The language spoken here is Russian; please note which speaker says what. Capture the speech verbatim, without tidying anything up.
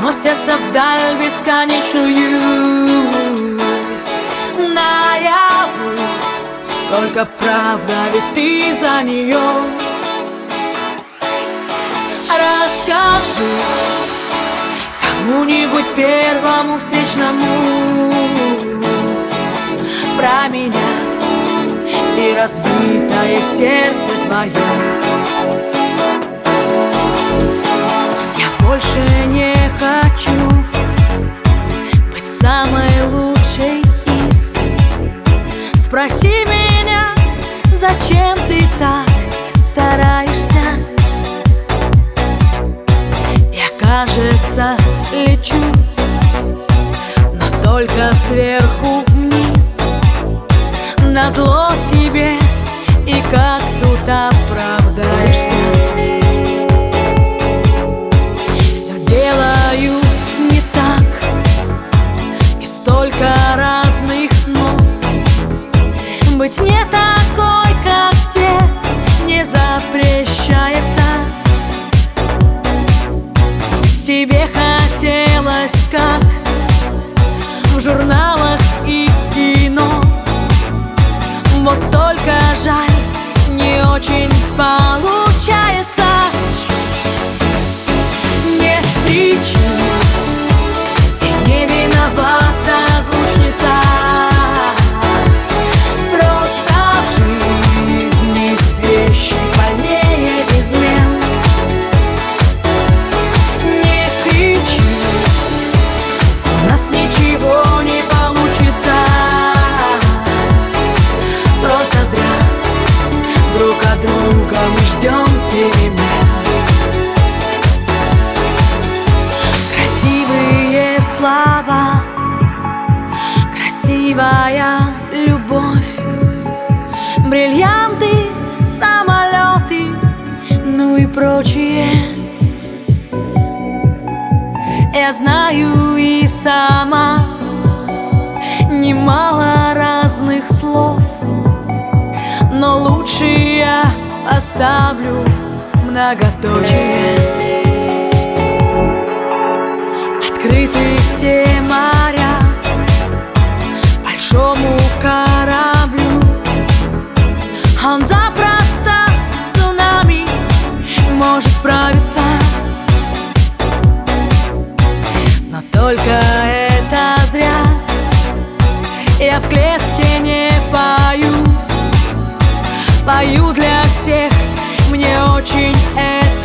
Speaker 1: уносятся вдаль бесконечную. Наяву только правда, ведь ты за нее. Расскажи кому-нибудь первому встречному про меня и разбитое сердце твое. Я больше не хочу быть самой лучшей из. Спроси меня, зачем ты так стараешься? Я, кажется, лечу, но только сверху вниз. Назло тебе, и как тут оправдаешься? Все делаю не так, и столько разных «но». Быть не такой, как все, не запрещается. Тебе хотелось, как в журналах и кино. Вот только жаль, не очень получается. Нет причин, и не виновата разлучница. Просто в жизни есть вещи больнее измен. Не кричи, у нас ничего не получится. Просто зря друг от друга мы ждем перемен. Красивые слова, красивая любовь, бриллианты, самолеты, ну и прочее. Я знаю и сама немало разных слов, но лучше я оставлю многоточие. Открыты все моря большому кораблю. Он запросто с цунами может справиться. Но только это зря. Я в клетке не пою, пою для всех, мне очень это